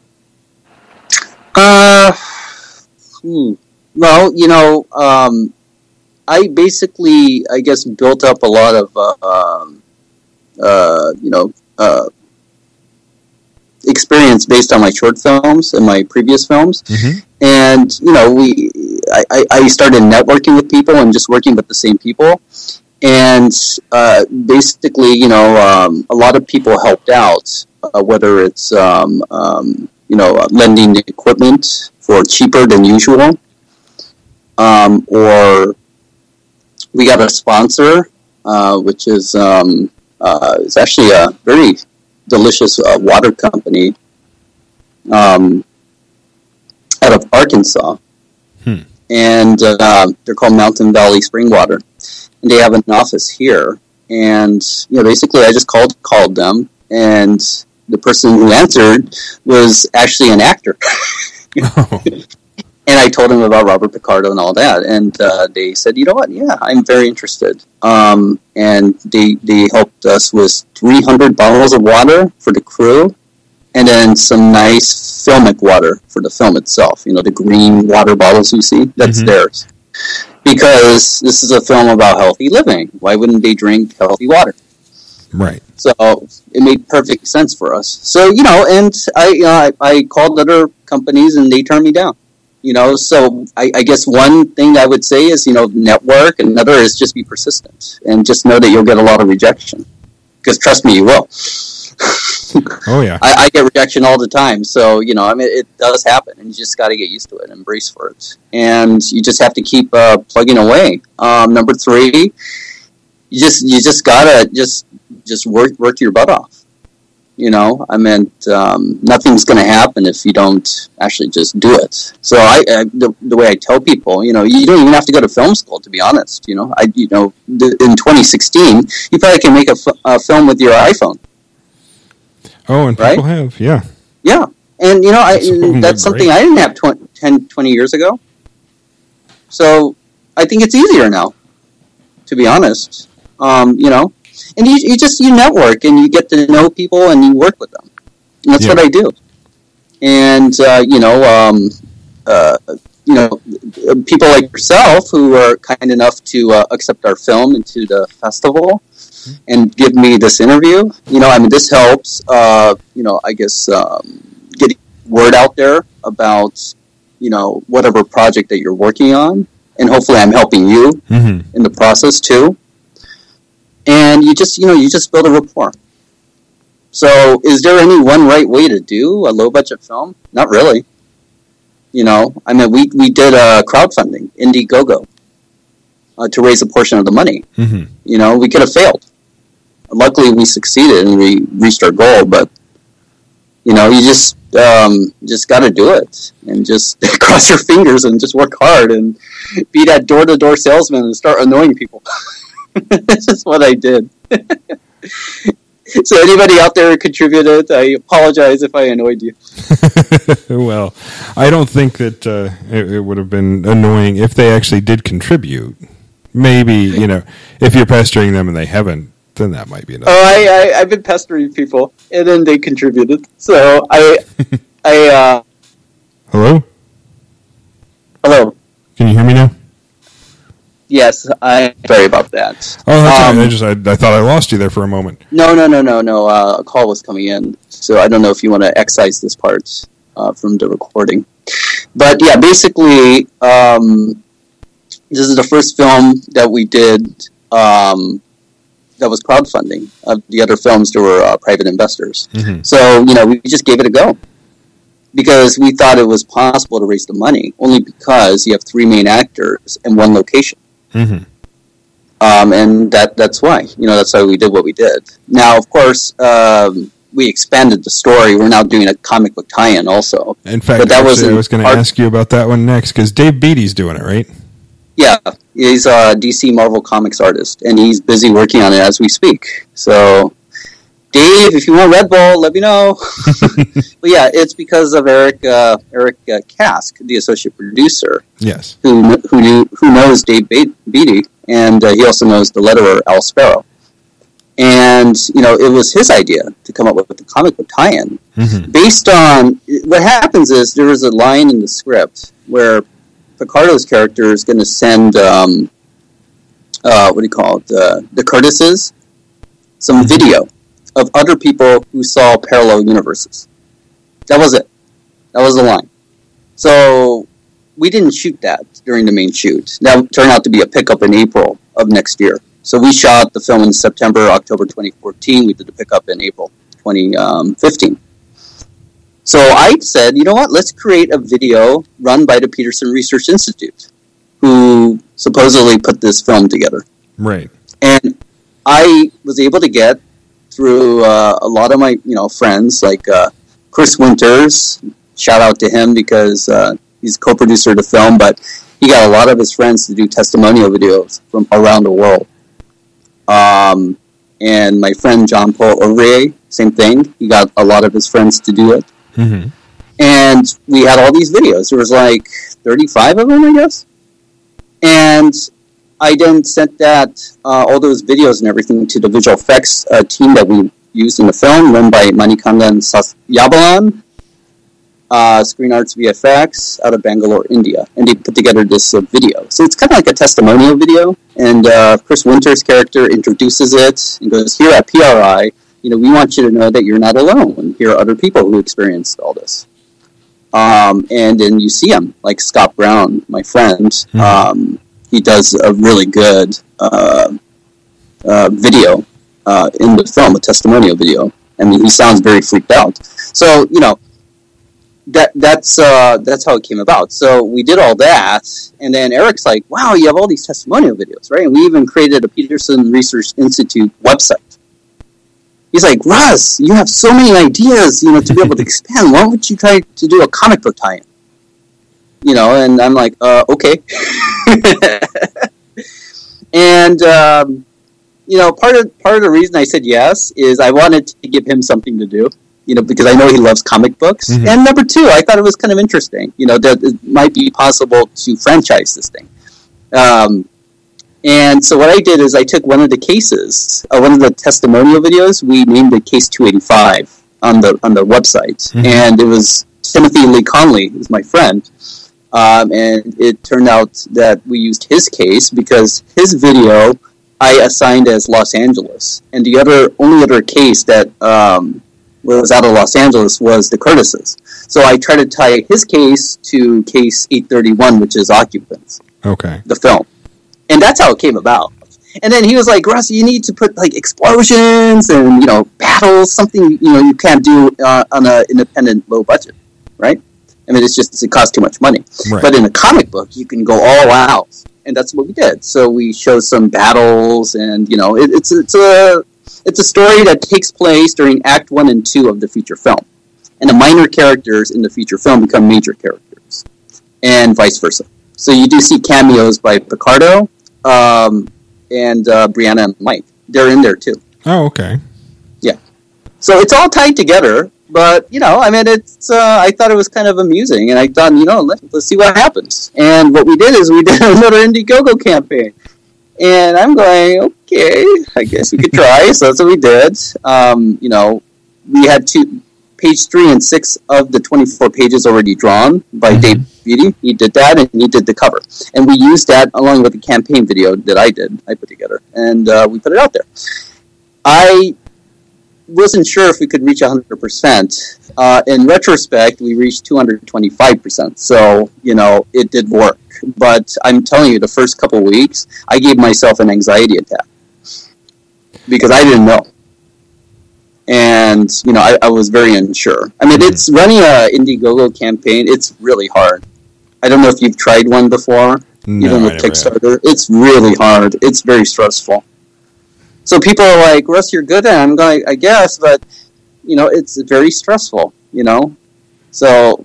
Uh, hmm. Well, you know, um, I basically, I guess, built up a lot of, uh, um, uh, you know, uh, experience based on my short films and my previous films. Mm-hmm. And, you know, we, I, I started networking with people and just working with the same people. And uh, basically, you know, um, a lot of people helped out, uh, whether it's, um, um, you know, lending equipment for cheaper than usual, um, or we got a sponsor, uh, which is um, uh, it's actually a very delicious uh, water company um, out of Arkansas. Hmm. And uh, they're called Mountain Valley Spring Water. And they have an office here. And, you know, basically I just called called them, and the person who answered was actually an actor. Oh. And I told him about Robert Picardo and all that, and uh, they said, you know what, yeah, I'm very interested. Um, and they they helped us with three hundred bottles of water for the crew, and then some nice filmic water for the film itself. You know, the green water bottles you see, that's mm-hmm. theirs. Because this is a film about healthy living. Why wouldn't they drink healthy water? Right. So it made perfect sense for us. So, you know, and I, you know, I, I called other companies and they turned me down. You know, so I, I guess one thing I would say is, you know, network. Another is just be persistent and just know that you'll get a lot of rejection. Because trust me, you will. Oh yeah, I, I get rejection all the time. So you know, I mean, it does happen, and you just got to get used to it and embrace for it. And you just have to keep uh, plugging away. Um, number three, you just you just gotta just just work work your butt off. You know, I meant um, nothing's going to happen if you don't actually just do it. So I, I the, the way I tell people, you know, you don't even have to go to film school, to be honest. You know, I you know th- in twenty sixteen, you probably can make a, f- a film with your iPhone. Oh, and people right? have, yeah, yeah, and you know, I, that's, that's something I didn't have twenty, ten, twenty years ago. So I think it's easier now, to be honest. Um, you know. And you, you just, you network, and you get to know people, and you work with them. And that's yeah. what I do. And, uh, you know, um, uh, you know, people like yourself who are kind enough to uh, accept our film into the festival and give me this interview, you know, I mean, this helps, uh, you know, I guess, um, getting word out there about, you know, whatever project that you're working on. And hopefully I'm helping you mm-hmm. in the process, too. And you just, you know, you just build a rapport. So is there any one right way to do a low-budget film? Not really. You know, I mean, we, we did a crowdfunding, Indiegogo, uh, to raise a portion of the money. Mm-hmm. You know, we could have failed. Luckily, we succeeded and we reached our goal. But, you know, you just um, just got to do it. And just cross your fingers and just work hard and be that door-to-door salesman and start annoying people. That's just what I did. So anybody out there who contributed, I apologize if I annoyed you. Well, I don't think that uh, it, it would have been annoying if they actually did contribute. Maybe, you know, if you're pestering them and they haven't, then that might be enough. Oh, I, I, I've been pestering people, and then they contributed. So I... I uh, Hello? Hello. Can you hear me now? Yes, I'm sorry about that. Oh, that's um, right. I just I, I thought I lost you there for a moment. No, no, no, no, no. Uh, a call was coming in, so I don't know if you want to excise this part uh, from the recording. But yeah, basically, um, this is the first film that we did um, that was crowdfunding. Uh, the other films, there were uh, private investors. Mm-hmm. So you know, we just gave it a go because we thought it was possible to raise the money, only because you have three main actors and one location. Mm-hmm. Um, and that that's why, you know, that's why we did what we did. Now, of course, um, we expanded the story. We're now doing a comic book tie-in also. In fact, but that actually, was I was going to ask you about that one next, because Dave Beatty's doing it, right? Yeah, he's a D C Marvel Comics artist, and he's busy working on it as we speak. So, Dave, if you want Red Bull, let me know. But yeah, it's because of Eric uh, Eric uh, Kask, the associate producer. Yes, who who knew, who knows Dave Beatty, and uh, he also knows the letterer Al Sparrow. And you know, it was his idea to come up with the comic book tie-in, mm-hmm. based on what happens is there is a line in the script where Picardo's character is going to send um, uh, what do you call it, uh, the Curtises, some mm-hmm. video of other people who saw parallel universes. That was it. That was the line. So we didn't shoot that during the main shoot. That turned out to be a pickup in April of next year. So we shot the film in September, October twenty fourteen. We did the pickup in April twenty fifteen. So I said, you know what? Let's create a video run by the Peterson Research Institute, who supposedly put this film together. Right. And I was able to get through uh, a lot of my, you know, friends like uh, Chris Winters. Shout out to him because uh, he's co-producer of the film, but he got a lot of his friends to do testimonial videos from around the world. Um, and my friend John Paul Ouvrier, same thing. He got a lot of his friends to do it. Mm-hmm. And we had all these videos. There was like thirty-five of them, I guess. And I then sent that, uh, all those videos and everything to the visual effects uh, team that we used in the film, run by Manikandan Yabalan, uh, Screen Arts V F X, out of Bangalore, India. And they put together this uh, video. So it's kind of like a testimonial video. And uh, Chris Winters' character introduces it and goes, here at P R I, you know, we want you to know that you're not alone. Here are other people who experienced all this. Um, and then you see him, like Scott Brown, my friend. Mm-hmm. Um, he does a really good uh, uh, video uh, in the film, a testimonial video. I mean, he sounds very freaked out. So, you know, that that's uh, that's how it came about. So we did all that, and then Eric's like, wow, you have all these testimonial videos, right? And we even created a Peterson Research Institute website. He's like, Russ, you have so many ideas, you know, to be able to expand. Why don't you try to do a comic book tie-in? You know, and I'm like, uh, okay. and, um, you know, part of part of the reason I said yes is I wanted to give him something to do, you know, because I know he loves comic books. Mm-hmm. And number two, I thought it was kind of interesting, you know, that it might be possible to franchise this thing. Um And so what I did is I took one of the cases, uh, one of the testimonial videos. We named it Case two eighty-five on the on the website, mm-hmm. and it was Timothy Lee Conley, who's my friend. Um, and it turned out that we used his case because his video I assigned as Los Angeles, and the other only other case that um, was out of Los Angeles was the Curtises. So I tried to tie his case to Case eight thirty-one, which is Occupants. Okay, the film. And that's how it came about. And then he was like, Russ, you need to put like explosions and, you know, battles, something, you know, you can't do uh, on an independent low budget, right? I mean, it's just, it costs too much money. Right. But in a comic book, you can go all out. And that's what we did. So we showed some battles and, you know, it, it's, it's a, it's a story that takes place during Act One and Two of the feature film. And the minor characters in the feature film become major characters and vice versa. So you do see cameos by Picardo, um, and uh, Brianna and Mike. They're in there too. Oh, okay. Yeah. So it's all tied together, but, you know, I mean, it's, uh, I thought it was kind of amusing, and I thought, you know, let, let's see what happens. And what we did is we did another Indiegogo campaign. And I'm going, okay, I guess we could try. So that's what we did. Um, you know, we had two... Page three and six of the twenty-four pages already drawn by mm-hmm. Dave Beatty. He did that, and he did the cover. And we used that along with the campaign video that I did, I put together, and uh, we put it out there. I wasn't sure if we could reach one hundred percent. Uh, in retrospect, we reached two hundred twenty-five percent. So, you know, it did work. But I'm telling you, the first couple of weeks, I gave myself an anxiety attack because I didn't know. And, you know, I, I was very unsure. I mean, mm-hmm. it's running a Indiegogo campaign. It's really hard. I don't know if you've tried one before, no, even with Kickstarter. Have. It's really hard. It's very stressful. So people are like, Russ, you're good at it. I'm going, I guess, but, you know, it's very stressful, you know. So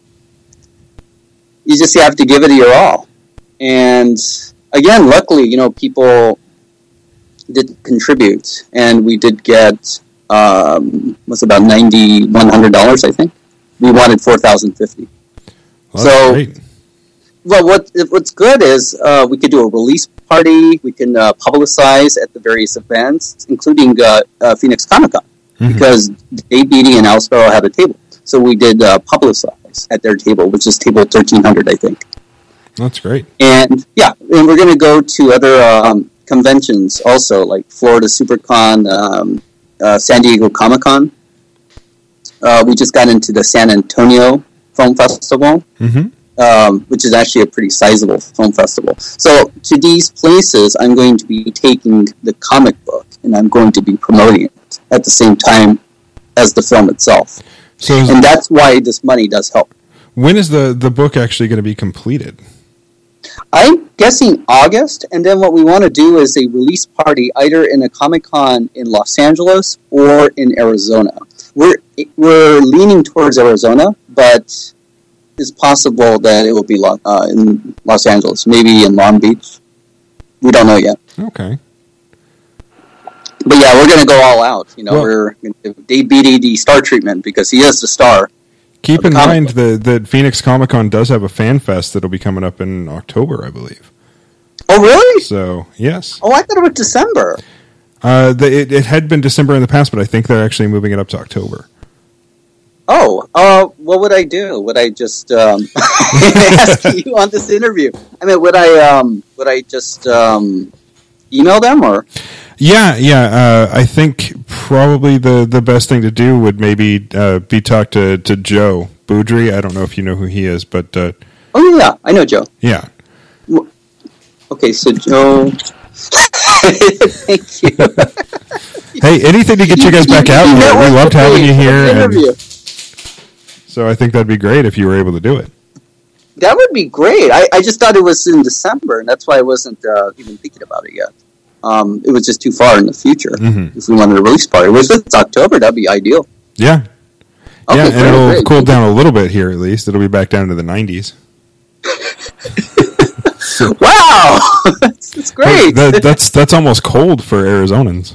you just have to give it your all. And, again, luckily, you know, people did contribute. And we did get... Um, was about ninety one hundred dollars, I think. We wanted four thousand fifty. Well, so, great. Well, what what's good is uh, we could do a release party. We can uh, publicize at the various events, including uh, uh, Phoenix Comic Con, mm-hmm. because Dave Beatty and Al Sparrow had a table. So we did uh, publicize at their table, which is table thirteen hundred, I think. That's great. And yeah, and we're going to go to other um, conventions also, like Florida SuperCon. Um, Uh, San Diego Comic-Con. Uh, we just got into the San Antonio Film Festival, mm-hmm. um, which is actually a pretty sizable film festival. So to these places, I'm going to be taking the comic book, and I'm going to be promoting it at the same time as the film itself. So and that's why this money does help. When is the, the book actually going to be completed? I'm guessing August, and then what we want to do is a release party either in a Comic-Con in Los Angeles or in Arizona. We're we're leaning towards Arizona, but it's possible that it will be uh, in Los Angeles, maybe in Long Beach. We don't know yet. Okay. But yeah, we're going to go all out. You know, well, we're going to give Dave Beatty the star treatment because he is the star. Keep in mind that the Phoenix Comic Con does have a fan fest that'll be coming up in October, I believe. Oh, really? So, yes. Oh, I thought it was December. Uh, the, it, it had been December in the past, but I think they're actually moving it up to October. Oh, uh, what would I do? Would I just um, ask you on this interview? I mean, would I um, would I just um, email them or? Yeah, yeah. Uh, I think probably the, the best thing to do would maybe uh, be talk to, to Joe Boudry. I don't know if you know who he is, but uh, oh yeah, I know Joe. Yeah. Okay, so Joe. Thank you. Hey, anything to get you guys back out here. We loved having you here. And so I think that'd be great if you were able to do it. That would be great. I, I just thought it was in December, and that's why I wasn't uh, even thinking about it yet. Um, it was just too far in the future. Mm-hmm. If we wanted a release party, if it's October, that'd be ideal. Yeah, okay, yeah, and great, it'll great. cool down a little bit here. At least it'll be back down to the nineties. so, wow, that's, that's great. That, that's that's almost cold for Arizonans.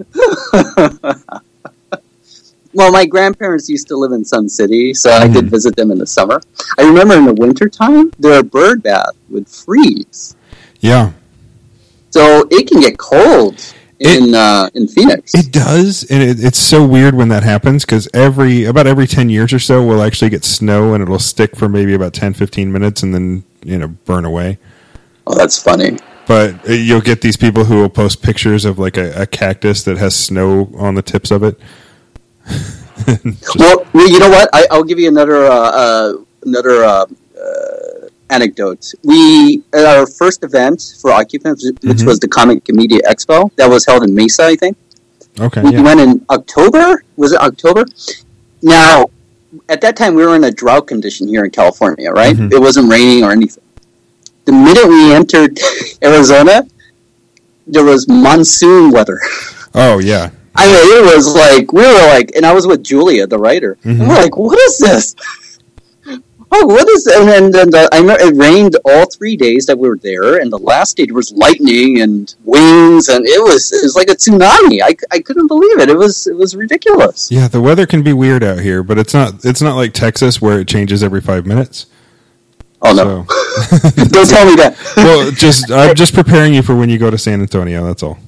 Well, my grandparents used to live in Sun City, so mm-hmm. I did visit them in the summer. I remember in the wintertime, their bird bath would freeze. Yeah. So it can get cold in it, uh, in Phoenix. It does, and it, it's so weird when that happens, because every about every ten years or so, we'll actually get snow, and it'll stick for maybe about ten, fifteen minutes, and then, you know, burn away. Oh, that's funny. But you'll get these people who will post pictures of, like, a, a cactus that has snow on the tips of it. Well, you know what? I, I'll give you another uh, uh, another uh, uh, anecdote. We at our first event for Occupants, which mm-hmm. was the Comic Media Expo, that was held in Mesa, I think. Okay. We yeah. went in October. Was it October? Now, at that time, we were in a drought condition here in California, right? Mm-hmm. It wasn't raining or anything. The minute we entered Arizona, there was monsoon weather. Oh yeah. I mean, it was like, we were like, and I was with Julia, the writer, mm-hmm. and we're like, what is this? Oh, what is this? And then, then the, I remember it rained all three days that we were there, and the last day there was lightning and winds, and it was it was like a tsunami. I, I couldn't believe it. It was it was ridiculous. Yeah, the weather can be weird out here, but it's not it's not like Texas where it changes every five minutes. Oh no! So. Don't tell me that. Well, just I'm just preparing you for when you go to San Antonio. That's all.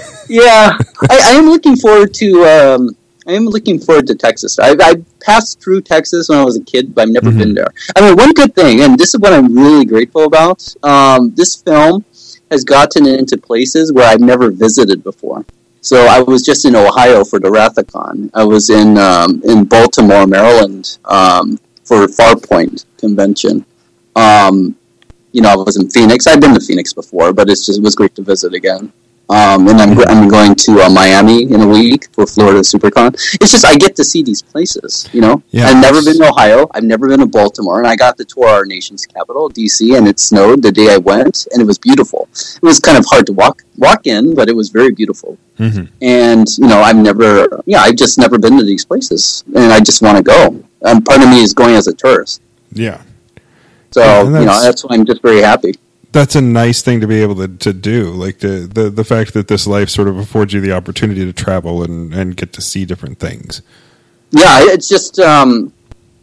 Yeah, I, I am looking forward to. Um, I am looking forward to Texas. I, I passed through Texas when I was a kid, but I've never mm-hmm. been there. I mean, one good thing, and this is what I'm really grateful about. Um, this film has gotten into places where I've never visited before. So I was just in Ohio for the Rathacon. I was in um, in Baltimore, Maryland, um, for Farpoint convention. Um, you know, I was in Phoenix. I've been to Phoenix before, but it's just it was great to visit again. Um, and I'm I'm going to uh, Miami in a week for Florida SuperCon. It's just I get to see these places, you know. Yeah, I've never been to Ohio. I've never been to Baltimore, and I got to tour our nation's capital, D C, and it snowed the day I went, and it was beautiful. It was kind of hard to walk walk in, but it was very beautiful. Mm-hmm. And you know, I've never, yeah, I've just never been to these places, and I just want to go. And part of me is going as a tourist. Yeah. So yeah, you know, that's why I'm just very happy. That's a nice thing to be able to, to do. Like the, the, the fact that this life sort of affords you the opportunity to travel and, and get to see different things. Yeah, it's just, um,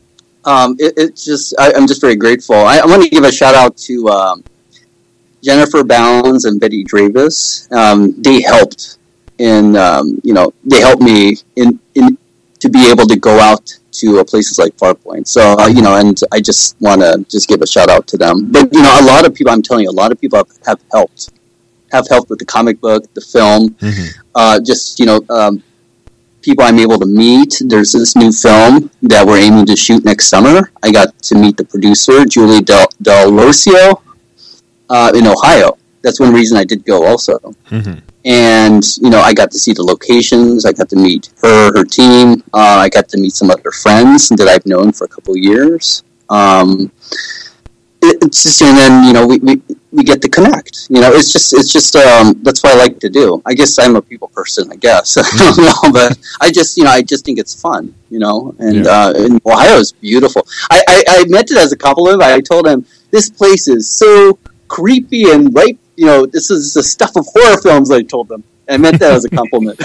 um, it, it's just, I, I'm just very grateful. I, I want to give a shout out to um, Jennifer Bounds and Betty Dravis. Um, they helped in, um, you know, they helped me in, in to be able to go out to uh, places like Farpoint. So, uh, you know, and I just want to just give a shout out to them. But, you know, a lot of people, I'm telling you, a lot of people have, have helped, have helped with the comic book, the film, mm-hmm. uh, just, you know, um, people I'm able to meet. There's this new film that we're aiming to shoot next summer. I got to meet the producer, Julie Del, Del Lorcio, uh, in Ohio. That's one reason I did go also. Mm-hmm. And, you know, I got to see the locations. I got to meet her, her team. Uh, I got to meet some other friends that I've known for a couple of years. Um, it, it's just, and then, you know, we, we, we get to connect. You know, it's just, it's just, um, that's what I like to do. I guess I'm a people person, I guess. I don't know, but I just, you know, I just think it's fun, you know, and, yeah. uh, and Ohio is beautiful. I, I, I meant it as a compliment. I told him, this place is so creepy and right. You know, this is the stuff of horror films, I told them. And I meant that as a compliment.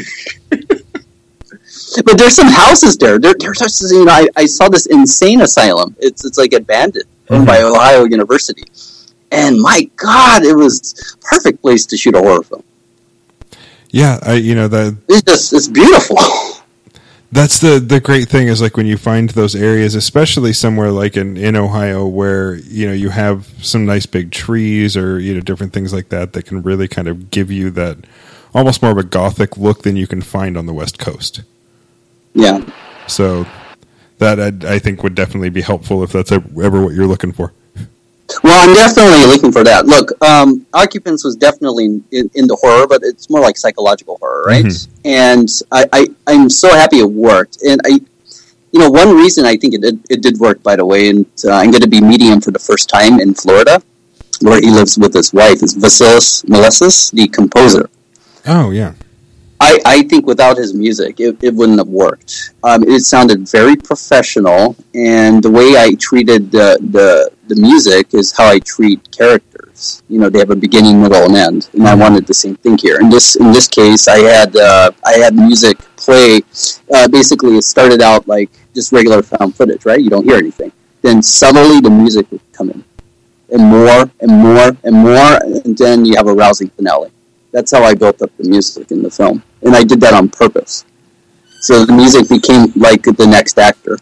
But there's some houses there. there there's just, you know, I, I saw this insane asylum. It's it's like abandoned, owned mm-hmm. by Ohio University. And my God, it was a perfect place to shoot a horror film. Yeah, I, you know, that it's just, it's beautiful. That's the, the great thing is like when you find those areas, especially somewhere like in, in Ohio where, you know, you have some nice big trees or, you know, different things like that that can really kind of give you that almost more of a gothic look than you can find on the West Coast. Yeah. So that I, I think would definitely be helpful if that's ever what you're looking for. Well, I'm definitely looking for that. Look, um, Occupants was definitely in, in, in the horror, but it's more like psychological horror, right? Mm-hmm. And I, I, I'm so happy it worked. And I, you know, one reason I think it did, it did work, by the way, and uh, I'm going to be meeting him for the first time in Florida, where he lives with his wife, is Vasilis Melissus, the composer. Oh, yeah. I, I think without his music, it, it wouldn't have worked. Um, it sounded very professional, and the way I treated the, the the music is how I treat characters. You know, they have a beginning, middle, and end, and I wanted the same thing here. In this in this case, I had uh, I had music play. Uh, basically, it started out like just regular found footage, right? You don't hear anything. Then subtly, the music would come in, and more and more and more, and then you have a rousing finale. That's how I built up the music in the film. And I did that on purpose. So the music became like the next actor.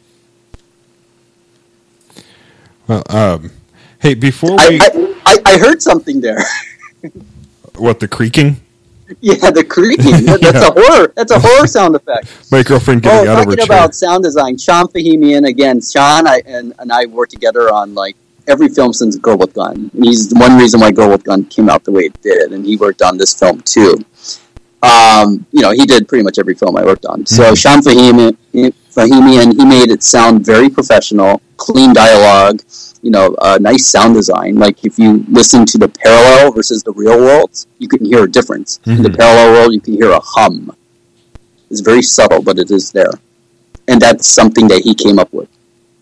Well, um, hey, before we... I, I, I, I heard something there. What, the creaking? Yeah, the creaking. That's yeah. a horror. That's a horror sound effect. My girlfriend getting oh, out of her chair. Talking about sound design, Sean Fahimian, again, Sean I, and, and I worked together on like every film since Girl with Gun. And he's the one reason why Girl with Gun came out the way it did, and he worked on this film too. Um, you know, he did pretty much every film I worked on. So mm-hmm. Sean Fahimian, Fahimian, he made it sound very professional, clean dialogue, you know, uh, nice sound design. Like if you listen to the parallel versus the real world, you can hear a difference. Mm-hmm. In the parallel world, you can hear a hum. It's very subtle, but it is there. And that's something that he came up with.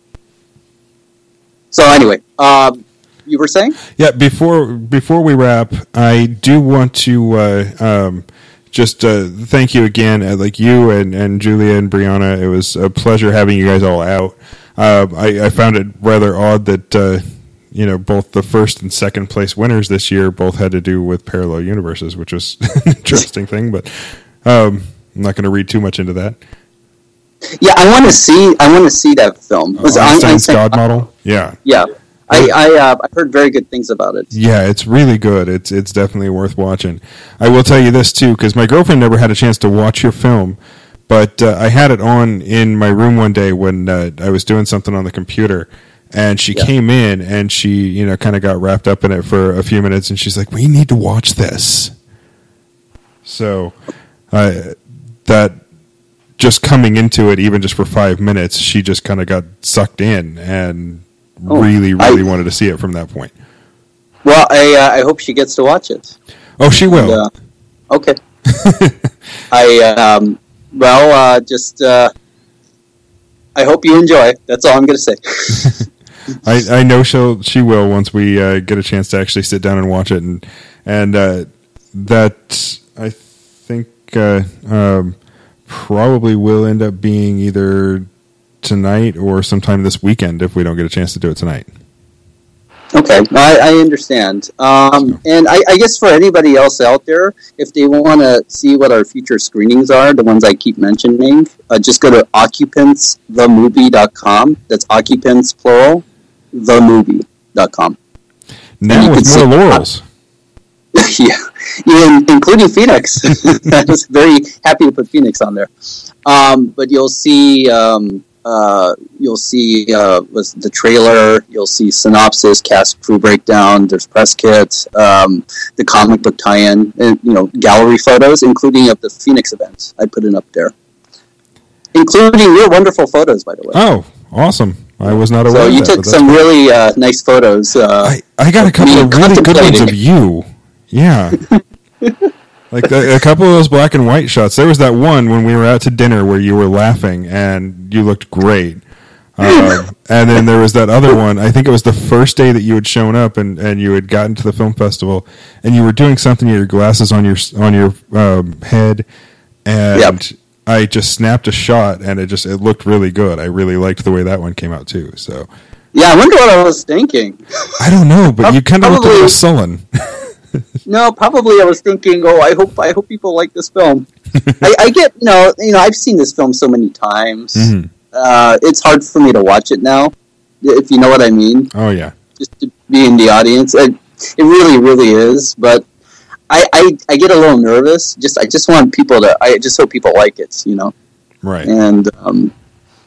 So anyway, um, you were saying? Yeah, before before we wrap, I do want to uh, um, just uh, thank you again, uh, like you and, and Julia and Brianna. It was a pleasure having you guys all out. Uh, I, I found it rather odd that uh, you know both the first and second place winners this year both had to do with parallel universes, which was an interesting thing. But um, I'm not going to read too much into that. Yeah, I want to see. I want to see that film. Was uh, Einstein's God Model? Yeah, yeah. I I uh, I've heard very good things about it. Yeah, it's really good. It's it's definitely worth watching. I will tell you this too, because my girlfriend never had a chance to watch your film, but uh, I had it on in my room one day when uh, I was doing something on the computer, and she yeah. came in and she you know kind of got wrapped up in it for a few minutes, and she's like, "We need to watch this." So, uh, that. Just coming into it, even just for five minutes, she just kind of got sucked in and oh, really, really I, wanted to see it from that point. Well, I uh, I hope she gets to watch it. Oh, she will. And, uh, okay. I um, well, uh, just uh, I hope you enjoy it. That's all I'm going to say. I I know she'll she will once we uh, get a chance to actually sit down and watch it, and and uh, that I think. Uh, um, Probably will end up being either tonight or sometime this weekend if we don't get a chance to do it tonight. Okay, I, I understand. Um, so. And I, I guess for anybody else out there, if they want to see what our future screenings are, the ones I keep mentioning, uh, just go to occupants the movie dot com. That's occupants, plural, the movie dot com. Now with more laurels. Yeah, even, including Phoenix. I was very happy to put Phoenix on there. Um, but you'll see, um, uh, you'll see uh, was the trailer. You'll see synopsis, cast, crew breakdown. There's press kits, um, the comic book tie-in, and you know, gallery photos, including of the Phoenix events. I put it up there, including your wonderful photos, by the way. Oh, awesome! I was not aware. So you of that, took some cool. really uh, nice photos. Uh, I, I got a couple of really good ones of you. Yeah. Like a, a couple of those black and white shots. There was that one when we were out to dinner where you were laughing and you looked great. Uh, and then there was that other one. I think it was the first day that you had shown up and, and you had gotten to the film festival and you were doing something with your glasses on your on your um, head, and yep. I just snapped a shot and it just it looked really good. I really liked the way that one came out too. So yeah, I wonder what I was thinking. I don't know, but you kind of looked a little sullen. No, probably I was thinking, oh, I hope I hope people like this film. I, I get, you know, you know, I've seen this film so many times. Mm-hmm. Uh, it's hard for me to watch it now, if you know what I mean. Oh yeah, just to be in the audience, it, it really, really is. But I, I, I get a little nervous. Just, I just want people to. I just hope people like it, you know. Right. And um, and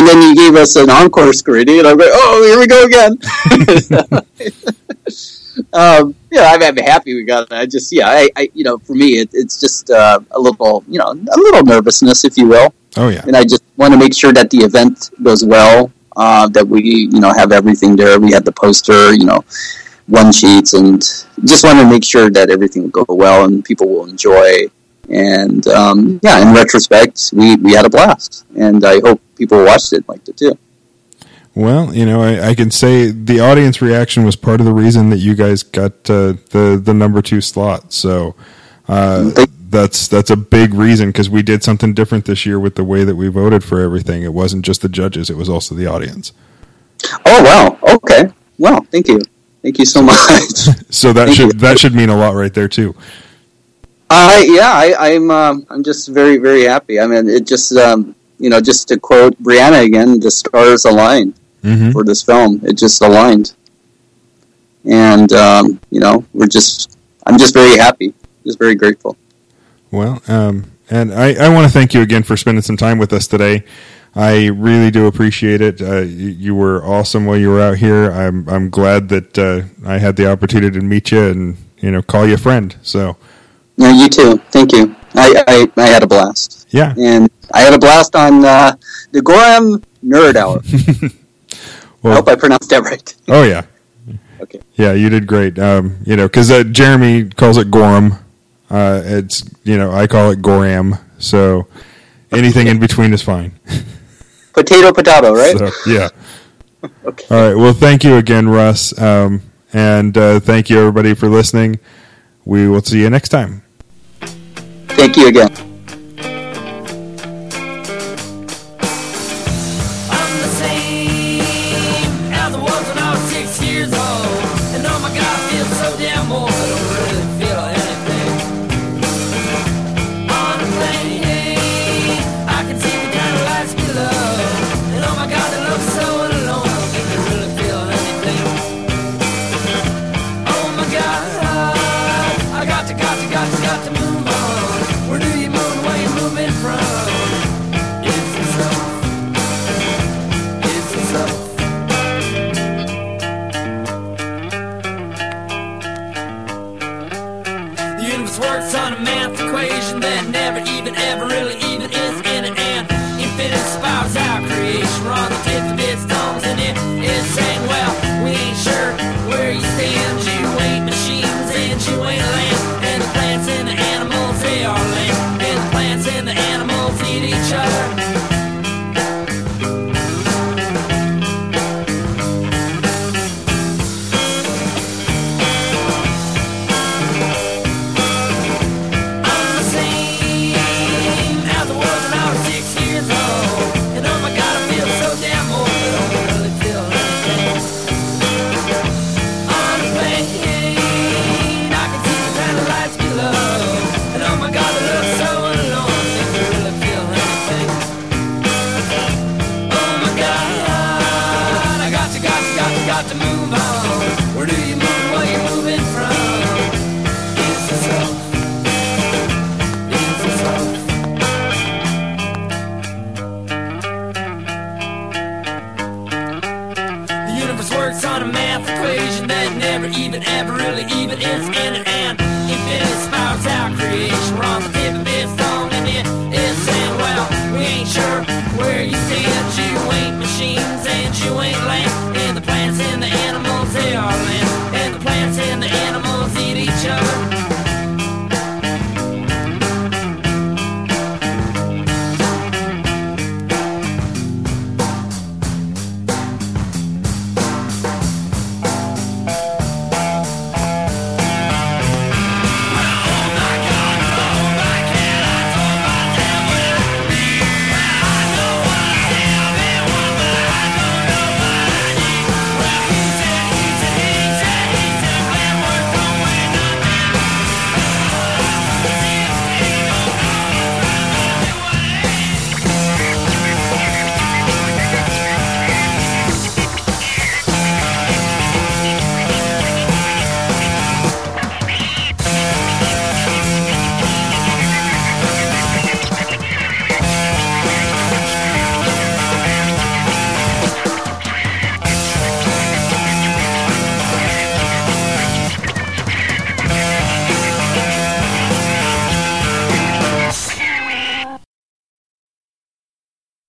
then you gave us an encore screening, and I'm like, oh, here we go again. um, yeah, I'm, I'm happy we got it. I just, yeah, I, I you know, for me, it, it's just uh, a little, you know, a little nervousness, if you will. Oh yeah. And I just want to make sure that the event goes well. Uh, that we, you know, have everything there. We had the poster, you know, one sheets, and just want to make sure that everything will go well and people will enjoy. And um, yeah, in retrospect, we, we had a blast, and I hope people watched it and liked it too. Well, you know, I, I can say the audience reaction was part of the reason that you guys got uh, the the number two slot. So uh, that's that's a big reason, because we did something different this year with the way that we voted for everything. It wasn't just the judges; it was also the audience. Oh wow! Okay, well, thank you, thank you so much. So that thank should you. that should mean a lot right there too. Uh, yeah, I, I'm um, I'm just very very happy. I mean, it just um, you know, just to quote Brianna again, the stars aligned mm-hmm. for this film. It just aligned, and um, you know, we're just I'm just very happy, just very grateful. Well, um, and I, I want to thank you again for spending some time with us today. I really do appreciate it. Uh, you, you were awesome while you were out here. I'm I'm glad that uh, I had the opportunity to meet you and, you know, call you a friend. So, yeah, you too. Thank you. I, I, I had a blast. Yeah, and I had a blast on uh, the Gorham Nerd Hour. Well, I hope I pronounced that right. Oh yeah. Okay. Yeah, you did great. Um, you know, because uh, Jeremy calls it Gorham. Uh, it's, you know, I call it Gorham, so anything in between is fine. Potato, potato, right? So, yeah. Okay. All right. Well, thank you again, Russ, um, and uh, thank you everybody for listening. We will see you next time. Thank you again. I'm the same as I was when I was six years old, and oh my God, I feel so damn old. I don't really feel anything. On a plane, I can see the kind of lights below, and oh my God, they look so alone. I don't think they really feel anything. Oh my God, I got to, got to, got to, got to move on. Where do you move? Where you moving from? It's the south. It's the south. The universe works on a math equation that never even ever really